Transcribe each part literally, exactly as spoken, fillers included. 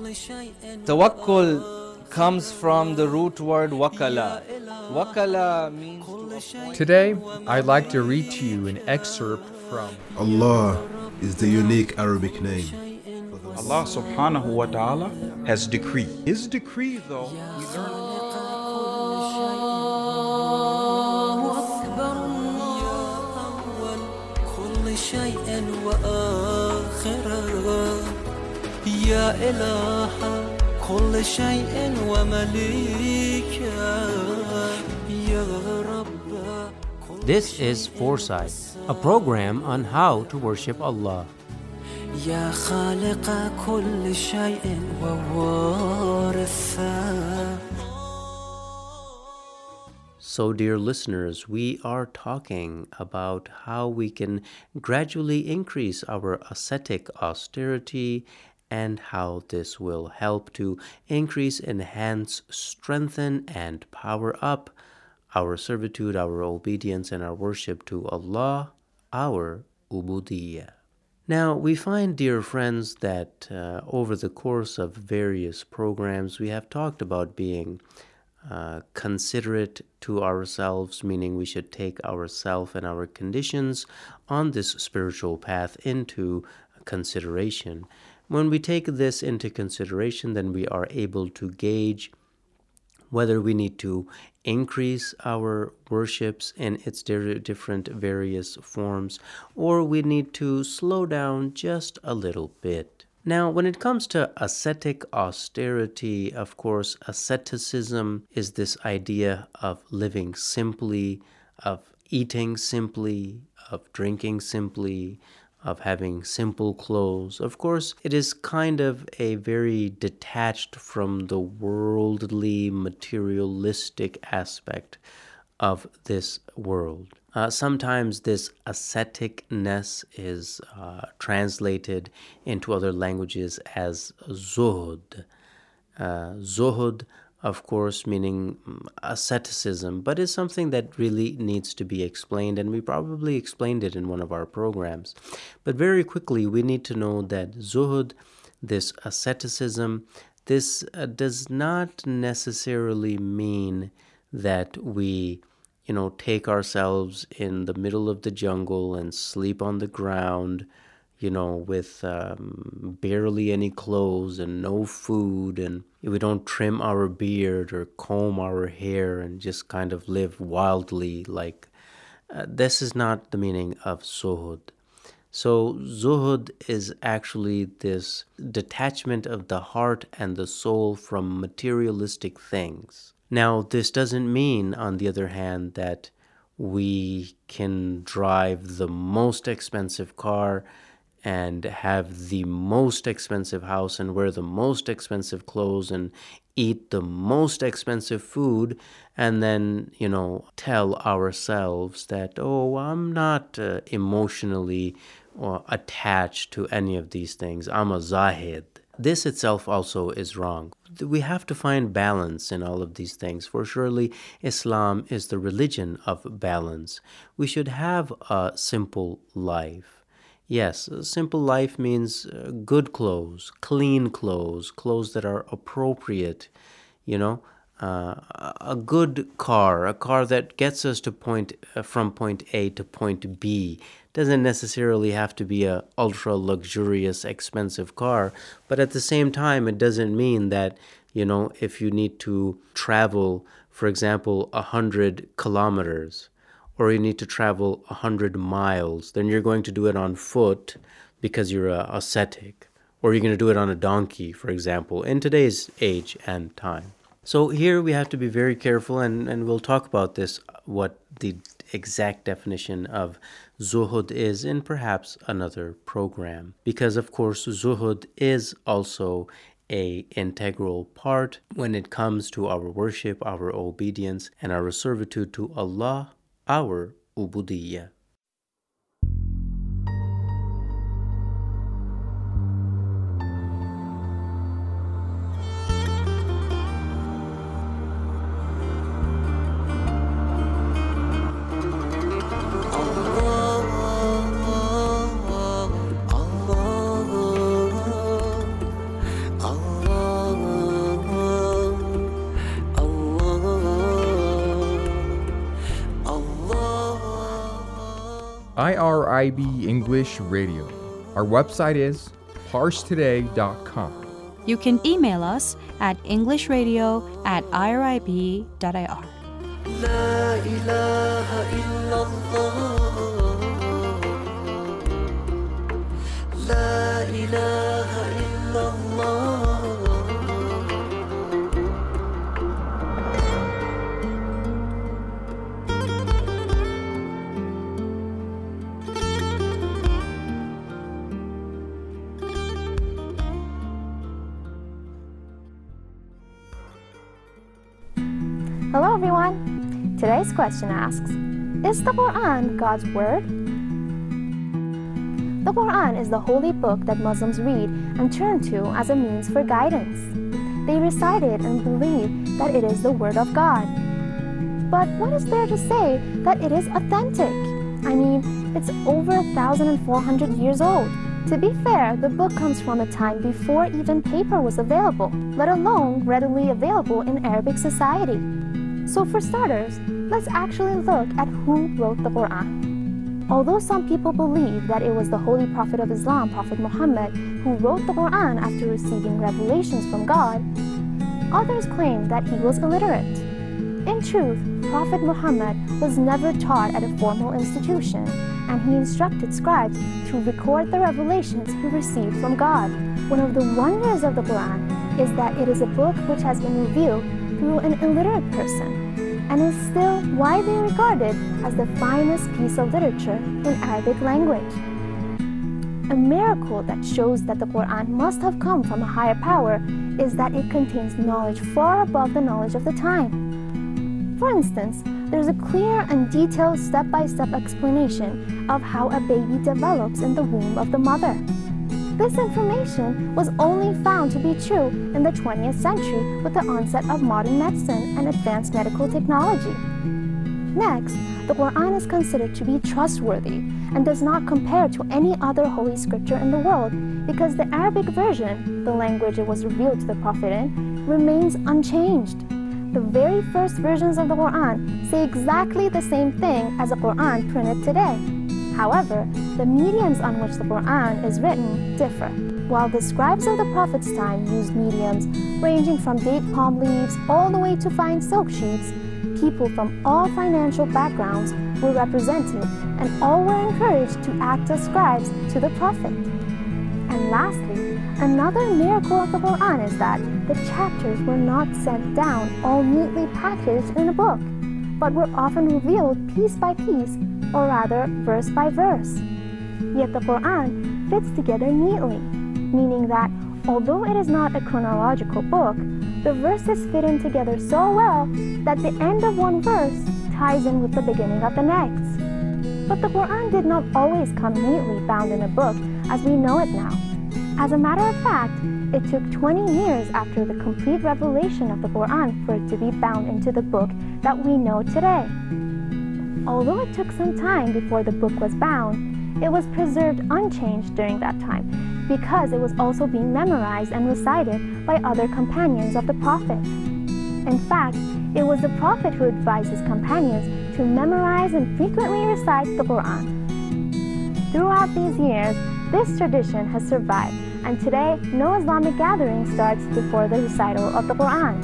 Tawakkul comes from the root word wakala. Wakala means to appoint. Today, I'd like to read to you an excerpt from Allah is the unique Arabic name. Allah subhanahu wa ta'ala has decreed. His decree, though, we learn. This is Foresight, a program on how to worship Allah. يا خالق كل شيء ووارثه. So, dear listeners, we are talking about how we can gradually increase our ascetic austerity and how this will help to increase, enhance, strengthen, and power up our servitude, our obedience, and our worship to Allah, our ubudiyya. Now, we find, dear friends, that uh, over the course of various programs, we have talked about being uh, considerate to ourselves, meaning we should take ourselves and our conditions on this spiritual path into consideration. When we take this into consideration, then we are able to gauge whether we need to increase our worships in its different various forms, or we need to slow down just a little bit. Now, when it comes to ascetic austerity, of course, asceticism is this idea of living simply, of eating simply, of drinking simply, of having simple clothes. Of course, it is kind of a very detached from the worldly, materialistic aspect of this world. Uh, sometimes this asceticness is uh, translated into other languages as zuhud. Uh, zuhud, of course, meaning asceticism, but is something that really needs to be explained, and we probably explained it in one of our programs. But very quickly, we need to know that zuhud, this asceticism, this uh, does not necessarily mean that we, you know, take ourselves in the middle of the jungle and sleep on the ground, you know, with um, barely any clothes and no food, and we don't trim our beard or comb our hair and just kind of live wildly. Like, uh, this is not the meaning of zuhud. So zuhud is actually this detachment of the heart and the soul from materialistic things. Now, this doesn't mean, on the other hand, that we can drive the most expensive car and have the most expensive house and wear the most expensive clothes and eat the most expensive food and then, you know, tell ourselves that, oh, I'm not uh, emotionally uh, attached to any of these things. I'm a zahid. This itself also is wrong. We have to find balance in all of these things, for surely Islam is the religion of balance. We should have a simple life. Yes, a simple life means uh, good clothes, clean clothes, clothes that are appropriate, you know, uh, a good car, a car that gets us to point uh, from point A to point B. Doesn't necessarily have to be a ultra luxurious, expensive car, but at the same time, it doesn't mean that, you know, if you need to travel, for example, a hundred kilometers, or you need to travel one hundred miles, then you're going to do it on foot because you're a ascetic, or you're going to do it on a donkey, for example, in today's age and time. So here we have to be very careful, and, and we'll talk about this, what the exact definition of zuhud is in perhaps another program. Because, of course, zuhud is also a integral part when it comes to our worship, our obedience, and our servitude to Allah, our ubudiyya. Allah, Allah, Allah. I R I B English Radio. Our website is parse today dot com. You can email us at englishradio at irib dot ir. لا إله إلا الله لا إله إلا الله. Hello everyone! Today's question asks, is the Quran God's word? The Quran is the holy book that Muslims read and turn to as a means for guidance. They recite it and believe that it is the word of God. But what is there to say that it is authentic? I mean, it's over one thousand four hundred years old. To be fair, the book comes from a time before even paper was available, let alone readily available in Arabic society. So for starters, let's actually look at who wrote the Quran. Although some people believe that it was the Holy Prophet of Islam, Prophet Muhammad, who wrote the Quran after receiving revelations from God, others claim that he was illiterate. In truth, Prophet Muhammad was never taught at a formal institution, and he instructed scribes to record the revelations he received from God. One of the wonders of the Quran is that it is a book which has been revealed through an illiterate person, and is still widely regarded as the finest piece of literature in Arabic language. A miracle that shows that the Quran must have come from a higher power is that it contains knowledge far above the knowledge of the time. For instance, there's a clear and detailed step-by-step explanation of how a baby develops in the womb of the mother. This information was only found to be true in the twentieth century with the onset of modern medicine and advanced medical technology. Next, the Quran is considered to be trustworthy and does not compare to any other holy scripture in the world because the Arabic version, the language it was revealed to the Prophet in, remains unchanged. The very first versions of the Quran say exactly the same thing as the Quran printed today. However, the mediums on which the Quran is written differ. While the scribes of the Prophet's time used mediums ranging from date palm leaves all the way to fine silk sheets, people from all financial backgrounds were represented and all were encouraged to act as scribes to the Prophet. And lastly, another miracle of the Quran is that the chapters were not sent down all neatly packaged in a book, but were often revealed piece by piece, or rather verse by verse. Yet the Quran fits together neatly, meaning that although it is not a chronological book, the verses fit in together so well that the end of one verse ties in with the beginning of the next. But the Quran did not always come neatly bound in a book as we know it now. As a matter of fact, it took twenty years after the complete revelation of the Quran for it to be bound into the book that we know today. Although it took some time before the book was bound, it was preserved unchanged during that time because it was also being memorized and recited by other companions of the Prophet. In fact, it was the Prophet who advised his companions to memorize and frequently recite the Quran. Throughout these years, this tradition has survived, and today no Islamic gathering starts before the recital of the Quran.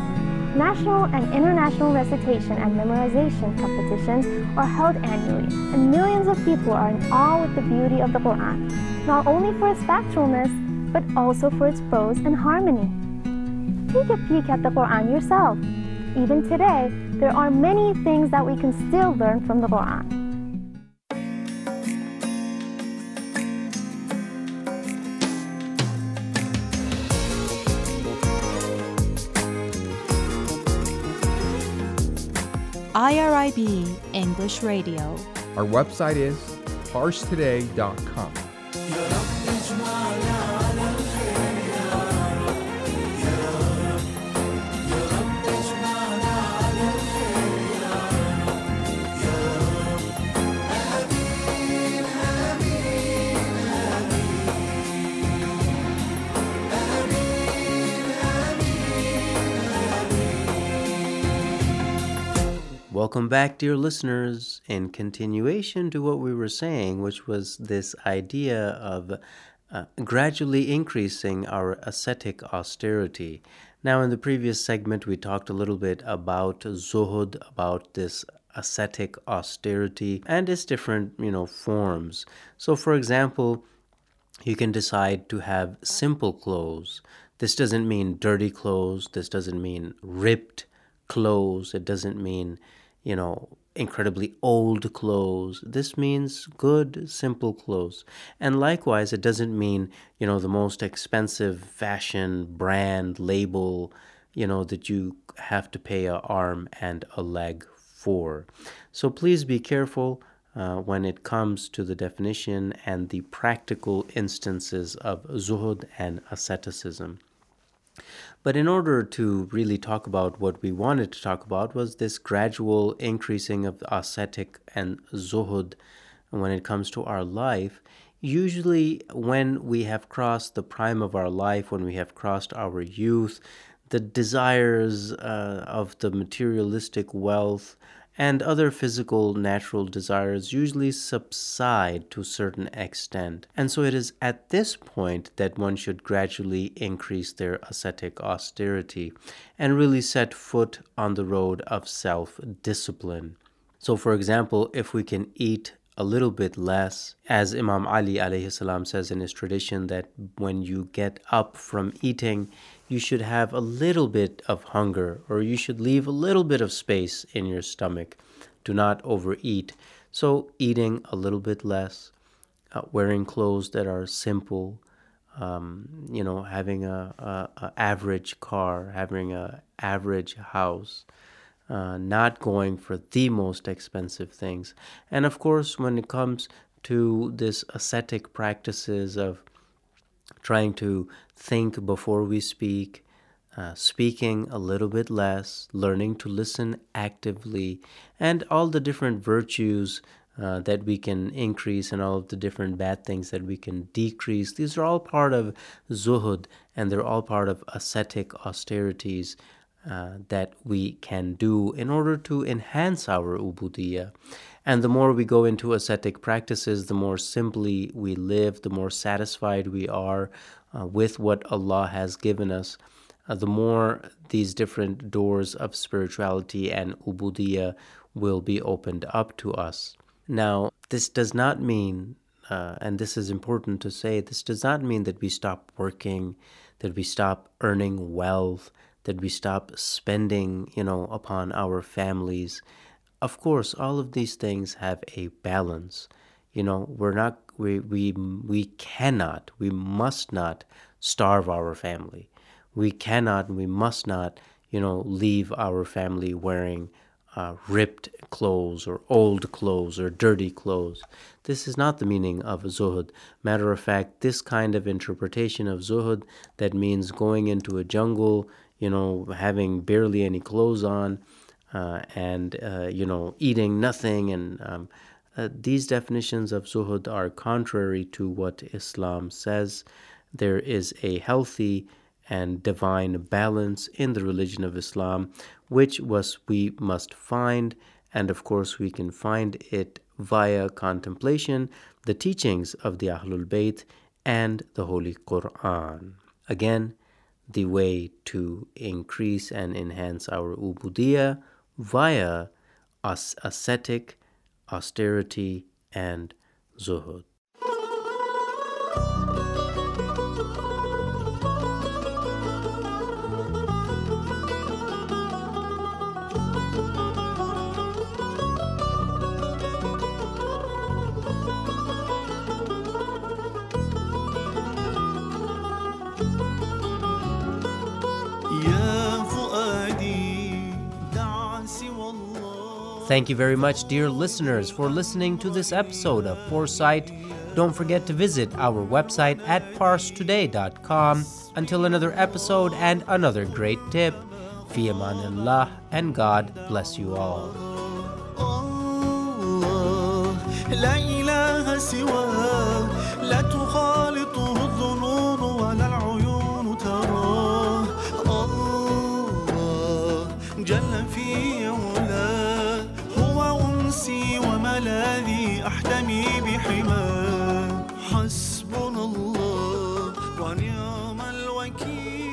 National and international recitation and memorization competitions are held annually, and millions of people are in awe with the beauty of the Quran, not only for its factualness, but also for its prose and harmony. Take a peek at the Quran yourself. Even today, there are many things that we can still learn from the Quran. I R I B English Radio. Our website is parse today dot com. Welcome back, dear listeners. In continuation to what we were saying, which was this idea of uh, gradually increasing our ascetic austerity. Now, in the previous segment, we talked a little bit about zuhud, about this ascetic austerity and its different, you know, forms. So, for example, you can decide to have simple clothes. This doesn't mean dirty clothes. This doesn't mean ripped clothes. It doesn't mean, you know, incredibly old clothes. This means good, simple clothes. And likewise, it doesn't mean, you know, the most expensive fashion brand label, you know, that you have to pay an arm and a leg for. So please be careful uh, when it comes to the definition and the practical instances of zuhud and asceticism. But in order to really talk about what we wanted to talk about was this gradual increasing of ascetic and zuhud when it comes to our life. Usually when we have crossed the prime of our life, when we have crossed our youth, the desires uh, of the materialistic wealth and other physical natural desires usually subside to a certain extent. And so it is at this point that one should gradually increase their ascetic austerity and really set foot on the road of self-discipline. So for example, if we can eat a little bit less, as Imam Ali alayhi salam says in his tradition, that when you get up from eating, you should have a little bit of hunger, or you should leave a little bit of space in your stomach. Do not overeat. So eating a little bit less, uh, wearing clothes that are simple, um, you know, having a, a, a average car, having a average house, uh, not going for the most expensive things. And of course, when it comes to this ascetic practices of trying to think before we speak, uh, speaking a little bit less, learning to listen actively, and all the different virtues uh, that we can increase and all of the different bad things that we can decrease. These are all part of zuhud, and they're all part of ascetic austerities uh, that we can do in order to enhance our ubudiyah. And the more we go into ascetic practices, the more simply we live, the more satisfied we are uh, with what Allah has given us, uh, the more these different doors of spirituality and ubudiyah will be opened up to us. Now, this does not mean, uh, and this is important to say, this does not mean that we stop working, that we stop earning wealth, that we stop spending, you know, upon our families. Of course, all of these things have a balance. You know, we're not, we, we, we cannot, we must not starve our family. We cannot, we must not, you know, leave our family wearing uh, ripped clothes or old clothes or dirty clothes. This is not the meaning of zuhud. Matter of fact, this kind of interpretation of zuhud that means going into a jungle, you know, having barely any clothes on, Uh, and, uh, you know, eating nothing. And um, uh, these definitions of zuhud are contrary to what Islam says. There is a healthy and divine balance in the religion of Islam, which was we must find. And of course, we can find it via contemplation, the teachings of the Ahlul Bayt and the Holy Quran. Again, the way to increase and enhance our ubudiyah via as- ascetic, austerity, and zuhud. Thank you very much, dear listeners, for listening to this episode of Foresight. Don't forget to visit our website at parse today dot com. Until another episode and another great tip, fi amanillah, and God bless you all. لا إله سواه لا تخالطه الظنون ولا العيون تراه الله جل في علاه my key.